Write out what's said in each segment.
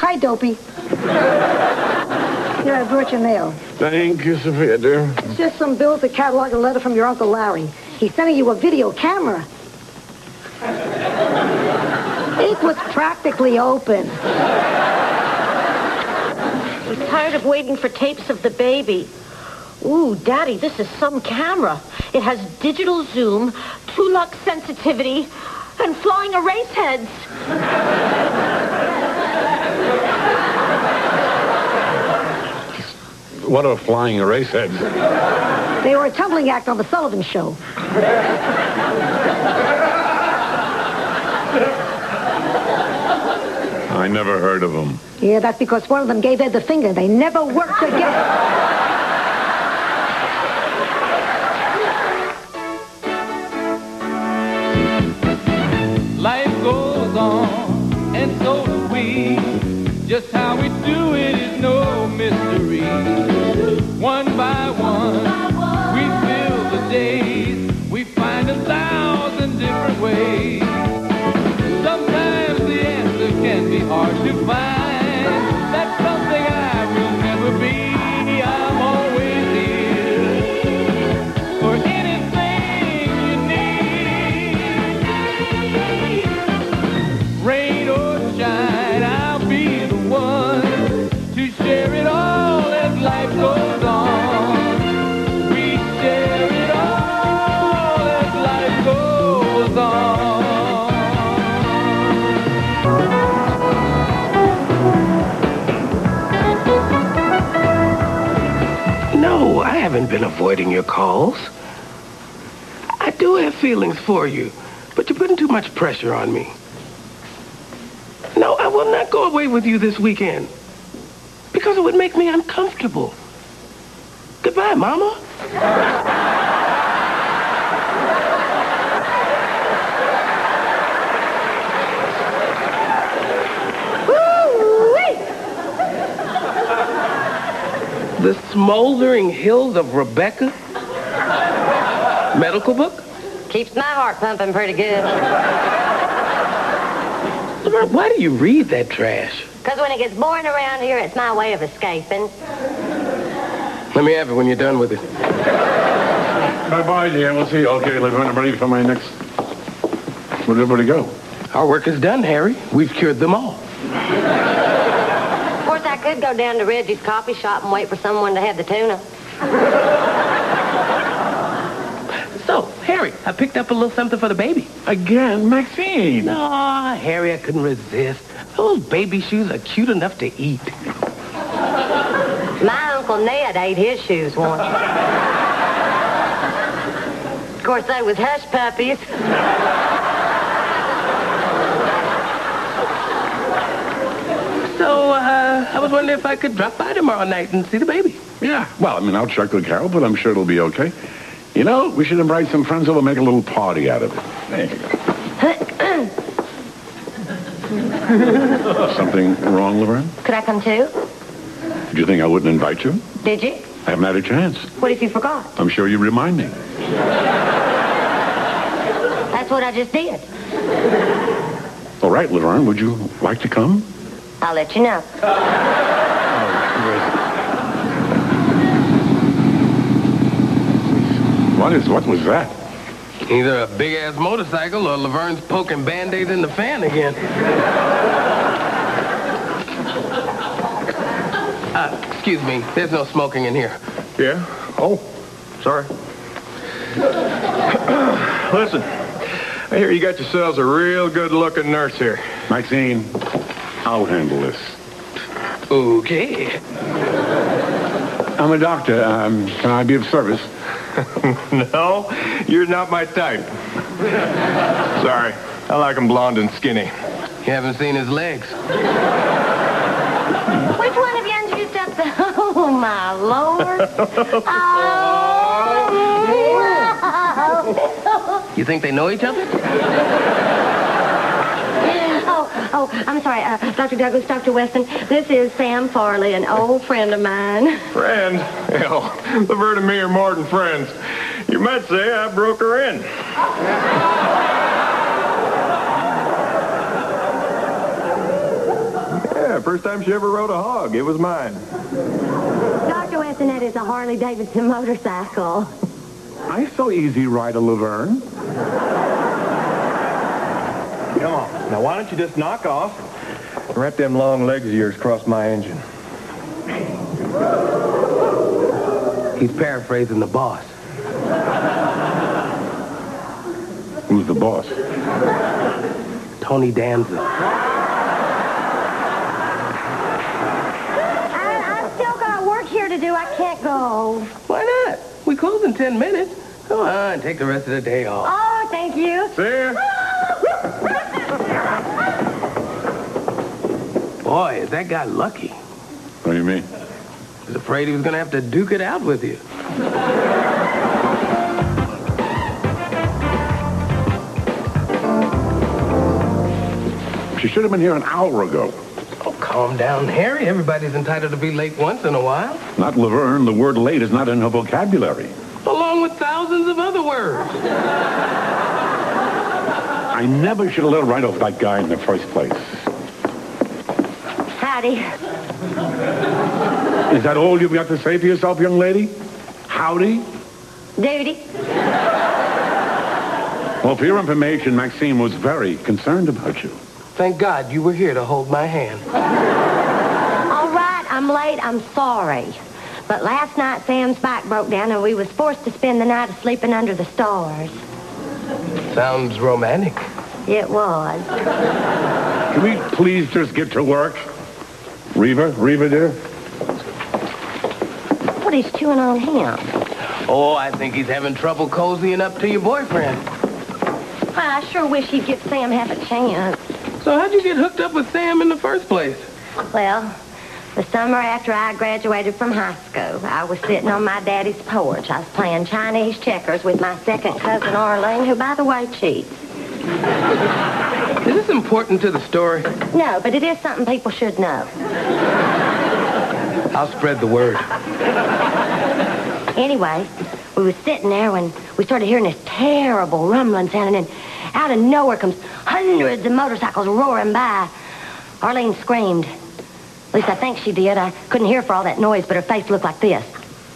Hi, Dopey. Here, I brought your mail. Thank you, Sophia, dear. It's just some bills, a catalog, and a letter from your Uncle Larry. He's sending you a video camera. It was practically open. He's tired of waiting for tapes of the baby. Ooh, Daddy, this is some camera. It has digital zoom, 2-lux sensitivity, and flying erase heads. What are flying erase heads? They were a tumbling act on the Sullivan Show. I never heard of them. Yeah, that's because one of them gave Ed the finger. They never worked again. Life goes on, and so do we. Just how we do it is no mystery. One by one, we fill the days. We find 1,000 different ways. Sometimes the answer can be hard to find. That's something I will never be. I'm always here for anything you need. Rain or shine, I'll be the one to share it all as life goes on. We share it all as life goes on. No, I haven't been avoiding your calls. I do have feelings for you, but you're putting too much pressure on me. No, I will not go away with you this weekend because it would make me uncomfortable. Goodbye, Mama. The Smoldering Hills of Rebecca? Medical book? Keeps my heart pumping pretty good. Why do you read that trash? Because when it gets boring around here, it's my way of escaping. Let me have it when you're done with it. Bye-bye, dear. We'll see you. Okay, Laverne, I'm ready for my next... Where'd everybody go? Our work is done, Harry. We've cured them all. Of course, I could go down to Reggie's coffee shop and wait for someone to have the tuna. So, Harry, I picked up a little something for the baby. Again, Maxine. No, Harry, I couldn't resist. Those baby shoes are cute enough to eat. My Uncle Ned ate his shoes once. Of course, they was hush puppies. So, I was wondering if I could drop by tomorrow night and see the baby. Yeah, well, I mean, I'll check with Carol, but I'm sure it'll be okay. You know, we should invite some friends over and make a little party out of it. There you go. Something wrong, Laverne? Could I come too? Did you think I wouldn't invite you? Did you? I haven't had a chance. What if you forgot? I'm sure you remind me. That's what I just did. All right, Laverne, would you like to come? I'll let you know. What was that? Either a big-ass motorcycle or Laverne's poking Band-Aids in the fan again. Excuse me, there's no smoking in here. Yeah? Oh, sorry. Listen, I hear you got yourselves a real good-looking nurse here. Maxine, I'll handle this. Okay. I'm a doctor. Can I be of service? No, you're not my type. Sorry, I like them blonde and skinny. You haven't seen his legs. Which one of you introduced up the... Oh, my Lord. Oh. You think they know each other? Oh, I'm sorry, Dr. Douglas, Dr. Weston. This is Sam Farley, an old friend of mine. Friend? Hell, Laverne and me are more than friends. You might say I broke her in. Yeah, first time she ever rode a hog. It was mine. Dr. Weston, that is a Harley-Davidson motorcycle. I so easy ride a Laverne. Come on. Now, why don't you just knock off and wrap them long legs of yours across my engine? He's paraphrasing the boss. Who's the boss? Tony Danza. I've still got work here to do. I can't go. Why not? We close in 10 minutes. Come on, take the rest of the day off. Oh, thank you. See ya. Boy, is that guy lucky. What do you mean? I was afraid he was going to have to duke it out with you. She should have been here an hour ago. Oh, calm down, Harry. Everybody's entitled to be late once in a while. Not Laverne. The word late is not in her vocabulary. Along with thousands of other words. I never should have let her ride off that guy in the first place. Howdy. Is that all you've got to say for yourself, young lady? Howdy? Duty. Well, for your information, Maxine was very concerned about you. Thank God you were here to hold my hand. All right, I'm late. I'm sorry. But last night, Sam's back broke down, and we was forced to spend the night sleeping under the stars. Sounds romantic. It was. Can we please just get to work? Reva, dear? What is chewing on him? Oh, I think he's having trouble cozying up to your boyfriend. I sure wish he'd give Sam half a chance. So how'd you get hooked up with Sam in the first place? Well, the summer after I graduated from high school, I was sitting on my daddy's porch. I was playing Chinese checkers with my second cousin Arlene, who, by the way, cheats. Is this important to the story? No, but it is something people should know. I'll spread the word. Anyway, we was sitting there when we started hearing this terrible rumbling sound, and then out of nowhere comes hundreds of motorcycles roaring by. Arlene screamed. At least I think she did. I couldn't hear for all that noise, but her face looked like this.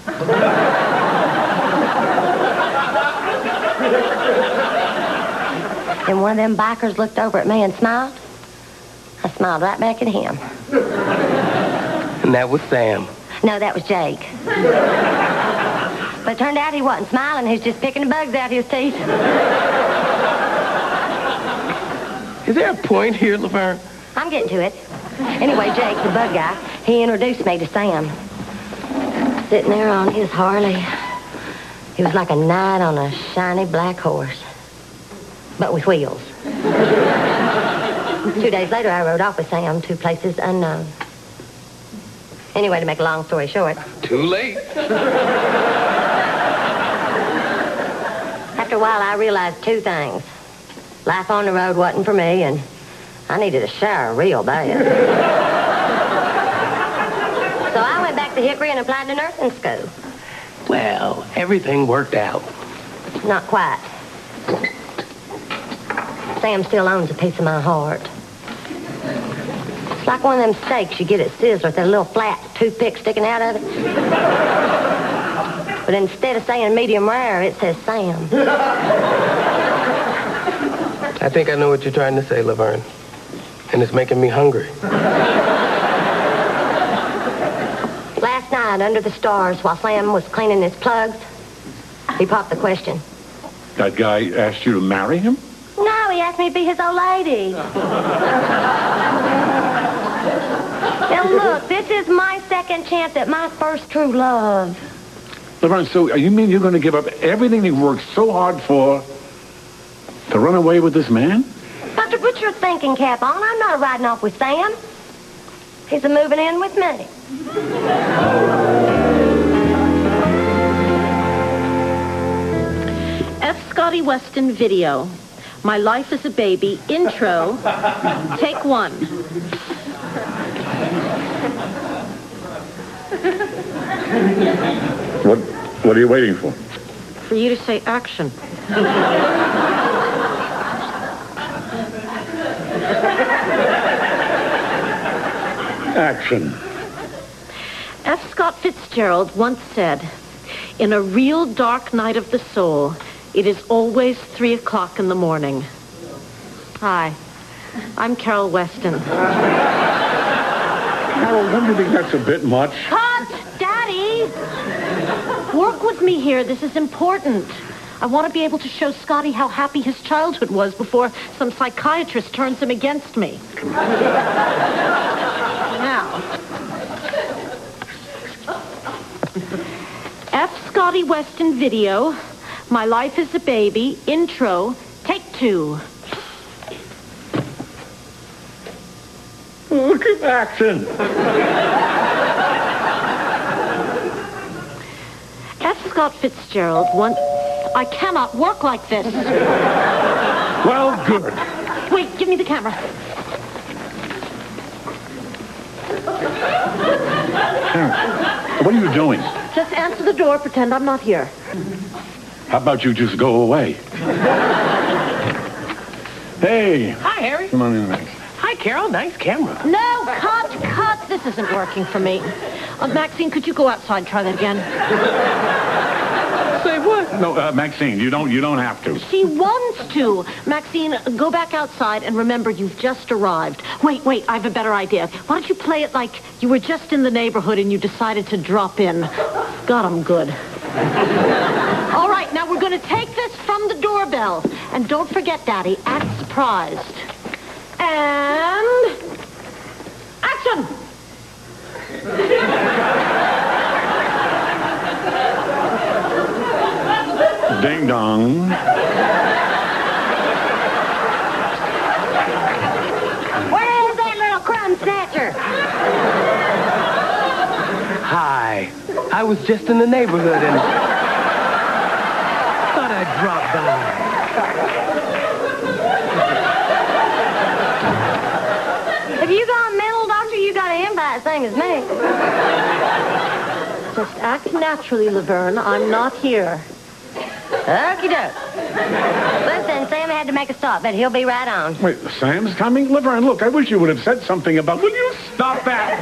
And one of them bikers looked over at me and smiled. I smiled right back at him. And that was Sam. No, that was Jake. But it turned out he wasn't smiling. He was just picking the bugs out of his teeth. Is there a point here, Laverne? I'm getting to it. Anyway, Jake, the bug guy, he introduced me to Sam. Sitting there on his Harley. He was like a knight on a shiny black horse. But with wheels. 2 days later, I rode off with Sam to places unknown. Anyway, to make a long story short. Too late. After a while, I realized two things. Life on the road wasn't for me, and I needed a shower real bad. So I went back to Hickory and applied to nursing school. Well, everything worked out. Not quite. Sam still owns a piece of my heart. It's like one of them steaks you get at Sizzler with that little flat toothpick sticking out of it. But instead of saying medium rare, it says Sam. I think I know what you're trying to say, Laverne. And it's making me hungry. Last night, under the stars, while Sam was cleaning his plugs, he popped the question. That guy asked you to marry him? No, he asked me to be his old lady. Now, look, this is my second chance at my first true love. Laverne, so you mean you're going to give up everything you worked so hard for to run away with this man? Doctor, put your thinking cap on. I'm not riding off with Sam. He's a moving in with me. F. Scotty Weston video. My Life as a Baby. Intro. Take one. What are you waiting for? For you to say action. Action. F. Scott Fitzgerald once said, "In a real dark night of the soul, it is always 3 o'clock in the morning." Hi, I'm Carol Weston. Carol, don't you think that's a bit much? Cut! Daddy! Work with me here. This is important. I want to be able to show Scotty how happy his childhood was before some psychiatrist turns him against me. Now. F. Scotty Weston video. My life as a baby. Intro. Take 2. Look at action. F. Scott Fitzgerald once... I cannot work like this. Well, good. Wait, give me the camera. What are you doing? Just answer the door, pretend I'm not here. How about you just go away? Hey. Hi, Harry. Come on in, Max. Hi, Carol. Nice camera. No, cut. This isn't working for me. Maxine, could you go outside and try that again? Say what? No, Maxine, you don't have to. She wants to. Maxine, go back outside and remember you've just arrived. Wait, I have a better idea. Why don't you play it like you were just in the neighborhood and you decided to drop in? God, I'm good. All right, now we're going to take this from the doorbell. And don't forget, Daddy, act surprised. And... action! Ding dong. Where's that little crumb snatcher? Hi. I was just in the neighborhood and thought I'd drop by. If you got a mental doctor, you got an invite, same as me. Just act naturally, Laverne. I'm not here. Okie doke. Listen, Sam had to make a stop, but he'll be right on. Wait, Sam's coming? Laverne, look, I wish you would have said something about... Will you stop that?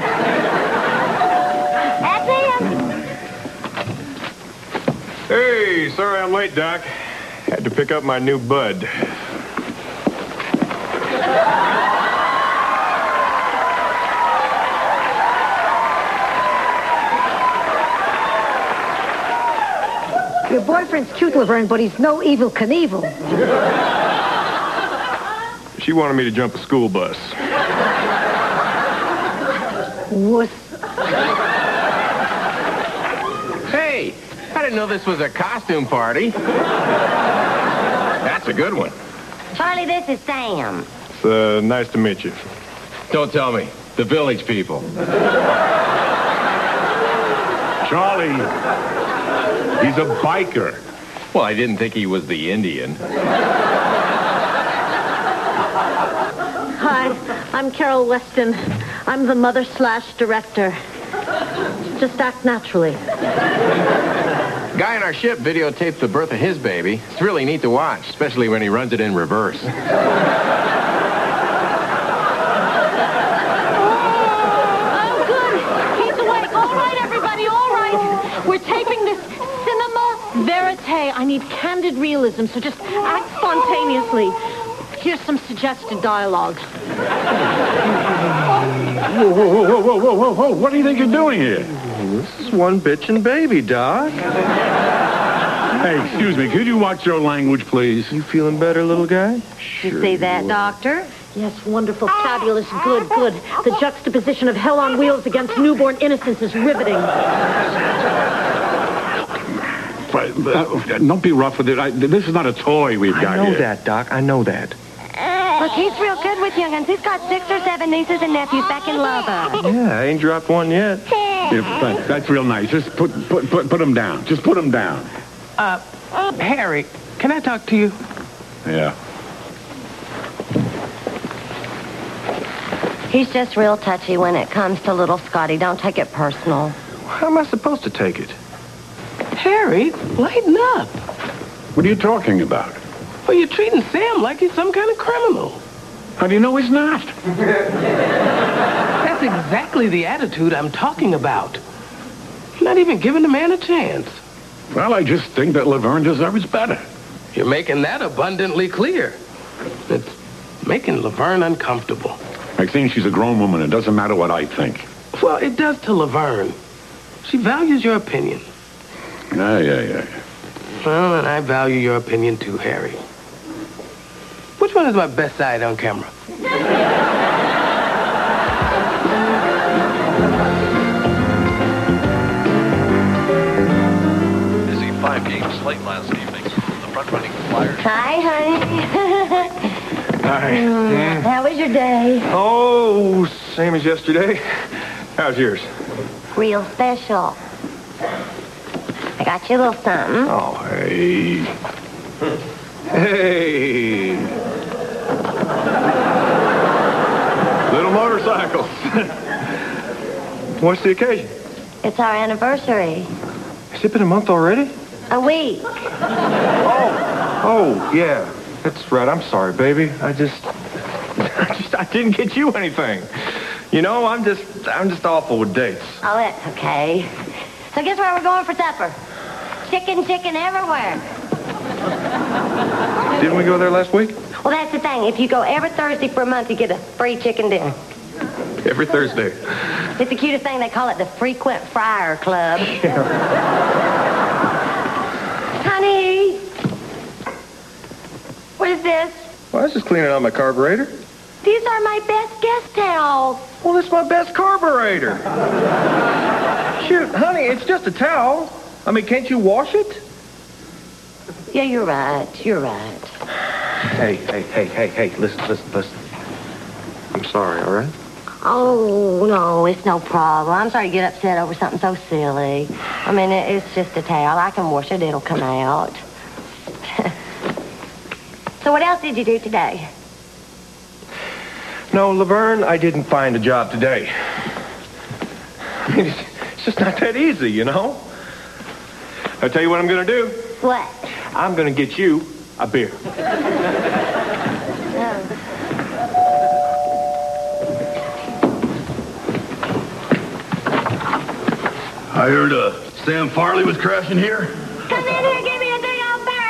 That's him. Hey, sorry I'm late, Doc. Had to pick up my new bud. Your boyfriend's cute, Laverne, but he's no Evel Knievel. She wanted me to jump a school bus. Wuss. Hey, I didn't know this was a costume party. That's a good one. Charlie, this is Sam. It's nice to meet you. Don't tell me. The village people. Charlie, he's a biker. Well, I didn't think he was the Indian. Hi, I'm Carol Weston. I'm the mother/director. Just act naturally. Guy on our ship videotaped the birth of his baby. It's really neat to watch, especially when he runs it in reverse. Oh, good. He's awake. All right, everybody, all right. We're taping this cinema verite. I need candid realism, so just act spontaneously. Here's some suggested dialogue. Whoa. What do you think you're doing here? This is one bitchin' baby, Doc. Hey, excuse me, could you watch your language, please? You feeling better, little guy? You see that, Doctor? Yes, wonderful, fabulous, good. The juxtaposition of hell on wheels against newborn innocence is riveting. Don't be rough with it. This is not a toy we've got here. I know that, Doc. I know that. Look, he's real good with young'uns. He's got 6 or 7 nieces and nephews back in Lubbock. Yeah, I ain't dropped one yet. Yeah, that's real nice. Just put him down. Just put him down. Harry, can I talk to you? Yeah. He's just real touchy when it comes to little Scotty. Don't take it personal. How am I supposed to take it? Harry, lighten up. What are you talking about? Well, you're treating Sam like he's some kind of criminal. How do you know he's not? That's exactly the attitude I'm talking about. Not even giving the man a chance. Well, I just think that Laverne deserves better. You're making that abundantly clear. It's making Laverne uncomfortable. Maxine, she's a grown woman. It doesn't matter what I think. Well, it does to Laverne. She values your opinion. Yeah. Well, and I value your opinion too, Harry. Which one is my best side on camera? Busy 5-game slate last evening. The front-running Flyers. Hi, honey. Hi. How was your day? Oh, same as yesterday. How's yours? Real special. I got you a little something. Oh, hey. Hey. Little motorcycles. What's the occasion? It's our anniversary. Has it been a month already? A week. Oh, yeah. That's right. I'm sorry, baby. I didn't get you anything. You know, I'm just awful with dates. Oh, that's okay. So guess where we're going for supper? Chicken everywhere. Didn't we go there last week? Well, that's the thing. If you go every Thursday for a month, you get a free chicken dinner. Every Thursday. It's the cutest thing. They call it the Frequent Fryer Club. Honey, what is this? Well, I was just cleaning out my carburetor. These are my best guest towels. Well, it's my best carburetor. Shoot, honey, it's just a towel. I mean, can't you wash it? Yeah, you're right. You're right. Hey, listen. I'm sorry, all right? Oh, no, it's no problem. I'm sorry you get upset over something so silly. I mean, it's just a towel. I can wash it. It'll come out. So what else did you do today? No, Laverne, I didn't find a job today. I mean, it's just not that easy, you know? I'll tell you what I'm going to do. What? I'm going to get you a beer. I heard Sam Farley was crashing here. Come in here, give me a big old bear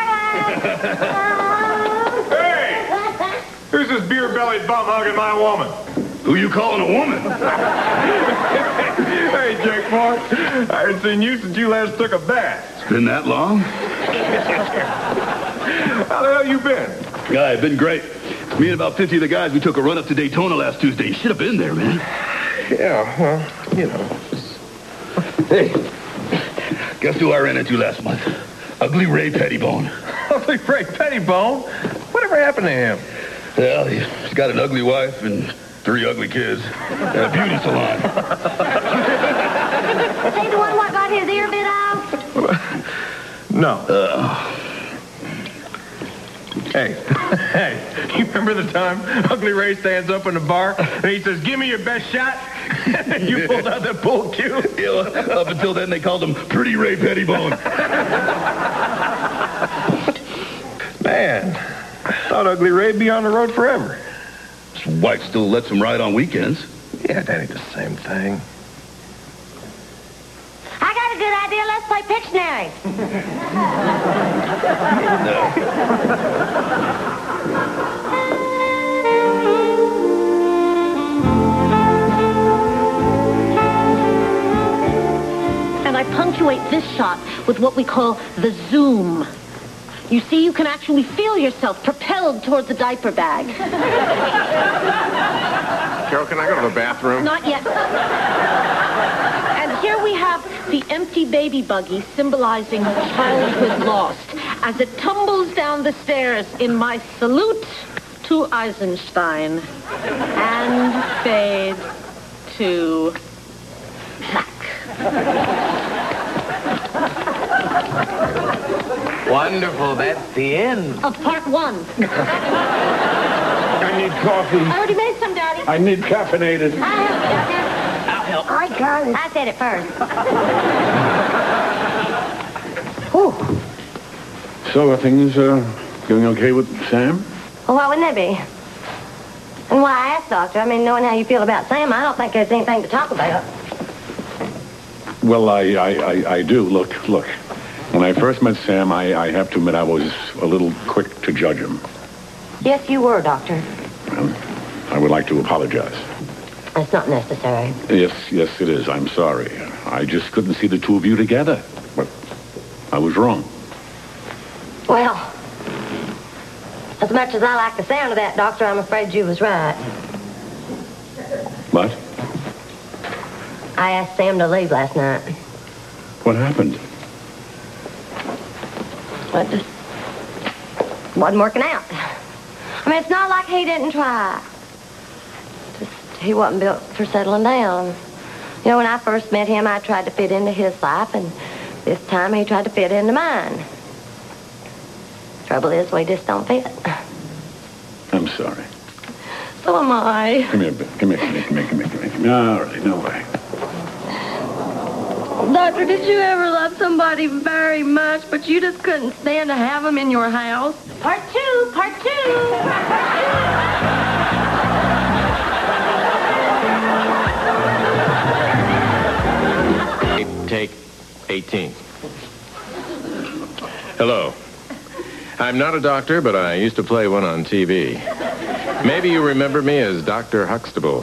hug. Hey! Who's this beer-bellied bum hugging my woman? Who you calling a woman? Hey, Jake Mark. I haven't seen you since you last took a bath. It's been that long? How the hell you been? Guy, been great. Me and about 50 of the guys, we took a run up to Daytona last Tuesday. You should have been there, man. Yeah, well, you know. Hey, guess who I ran into last month? Ugly Ray Pettibone. Ugly Ray Pettibone? Whatever happened to him? Well, he's got an ugly wife and 3 ugly kids. And a beauty salon. Is he the one what got his ear bit off? No. Hey, you remember the time Ugly Ray stands up in the bar and he says, "Give me your best shot"? And you pulled out that bull cue? Yeah, well, up until then, they called him Pretty Ray Pettibone. Man, I thought Ugly Ray'd be on the road forever. His wife still lets him ride on weekends. Yeah, that ain't the same thing. I got a good idea. Let's play Pictionary. And I punctuate this shot with what we call the zoom. You see, you can actually feel yourself propelled toward the diaper bag. Carol, can I go to the bathroom? Not yet. And here we have the empty baby buggy symbolizing childhood lost as it tumbles down the stairs in my salute to Eisenstein. And fade to black. Wonderful. That's the end. Of part 1. I need coffee. I already made some, Daddy. I need caffeinated. I'll help. I got it. I said it first. Whew. So are things going okay with Sam? Well, what wouldn't they be? And why I asked, Doctor? I mean, knowing how you feel about Sam, I don't think there's anything to talk about. Well, I do. Look. When I first met Sam, I have to admit I was a little quick to judge him. Yes, you were, Doctor. Well, I would like to apologize. It's not necessary. Yes, it is. I'm sorry. I just couldn't see the two of you together. But I was wrong. Well, as much as I like the sound of that, Doctor, I'm afraid you was right. What? I asked Sam to leave last night. What happened? It just wasn't working out. I mean, it's not like he didn't try. Just he wasn't built for settling down. You know, when I first met him, I tried to fit into his life, and this time he tried to fit into mine. Trouble is, we just don't fit. I'm sorry. So am I. Come here, Bill. Come here. All right, no way. Doctor, did you ever love somebody very much, but you just couldn't stand to have them in your house? Part two. Take 18. Hello. I'm not a doctor, but I used to play one on TV. Maybe you remember me as Dr. Huxtable.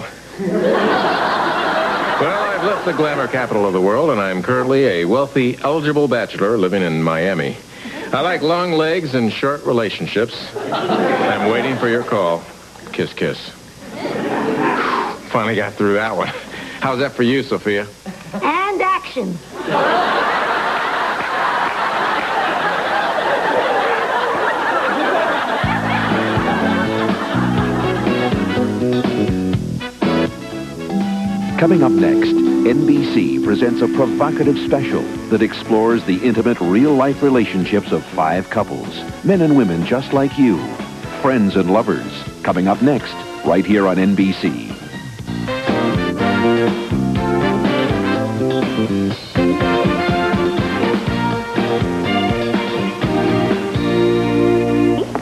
Well, I've left the glamour capital of the world, and I'm currently a wealthy, eligible bachelor living in Miami. I like long legs and short relationships. I'm waiting for your call. Kiss, kiss. Finally got through that one. How's that for you, Sophia? And action. Coming up next, NBC presents a provocative special that explores the intimate, real-life relationships of 5 couples, men and women just like you, friends and lovers. Coming up next, right here on NBC.